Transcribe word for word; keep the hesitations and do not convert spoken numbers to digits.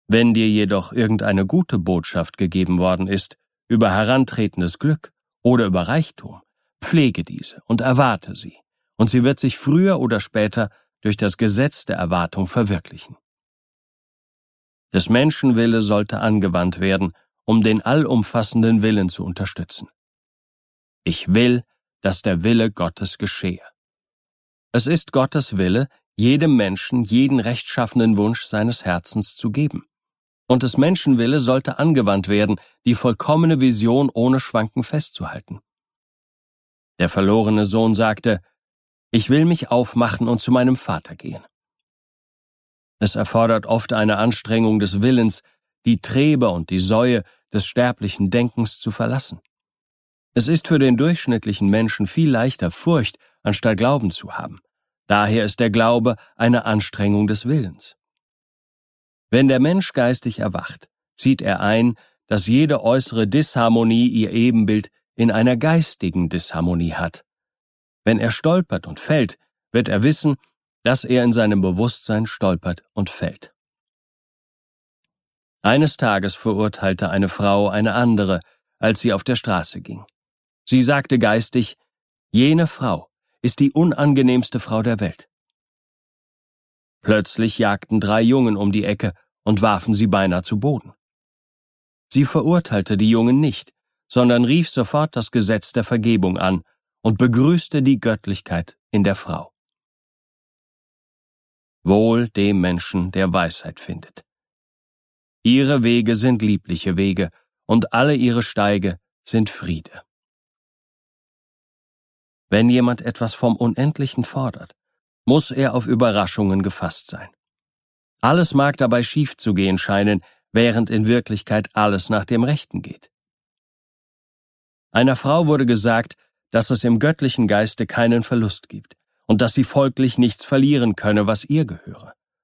Wenn dir jedoch irgendeine gute Botschaft gegeben worden ist, über herantretendes Glück oder über Reichtum, pflege diese und erwarte sie, und sie wird sich früher oder später durch das Gesetz der Erwartung verwirklichen. Des Menschen Wille sollte angewandt werden, um den allumfassenden Willen zu unterstützen. Ich will, dass der Wille Gottes geschehe. Es ist Gottes Wille, jedem Menschen jeden rechtschaffenen Wunsch seines Herzens zu geben. Und des Menschen Wille sollte angewandt werden, die vollkommene Vision ohne Schwanken festzuhalten. Der verlorene Sohn sagte, ich will mich aufmachen und zu meinem Vater gehen. Es erfordert oft eine Anstrengung des Willens, die Träber und die Säue des sterblichen Denkens zu verlassen. Es ist für den durchschnittlichen Menschen viel leichter, Furcht anstatt Glauben zu haben. Daher ist der Glaube eine Anstrengung des Willens. Wenn der Mensch geistig erwacht, sieht er ein, dass jede äußere Disharmonie ihr Ebenbild in einer geistigen Disharmonie hat. Wenn er stolpert und fällt, wird er wissen, dass er in seinem Bewusstsein stolpert und fällt. Eines Tages verurteilte eine Frau eine andere, als sie auf der Straße ging. Sie sagte geistig, jene Frau ist die unangenehmste Frau der Welt. Plötzlich jagten drei Jungen um die Ecke und warfen sie beinahe zu Boden. Sie verurteilte die Jungen nicht, sondern rief sofort das Gesetz der Vergebung an und begrüßte die Göttlichkeit in der Frau. Wohl dem Menschen, der Weisheit findet. Ihre Wege sind liebliche Wege, und alle ihre Steige sind Friede. Wenn jemand etwas vom Unendlichen fordert, muss er auf Überraschungen gefasst sein. Alles mag dabei schief zu gehen scheinen, während in Wirklichkeit alles nach dem Rechten geht. Einer Frau wurde gesagt, dass es im göttlichen Geiste keinen Verlust gibt und dass sie folglich nichts verlieren könne, was ihr gehöre.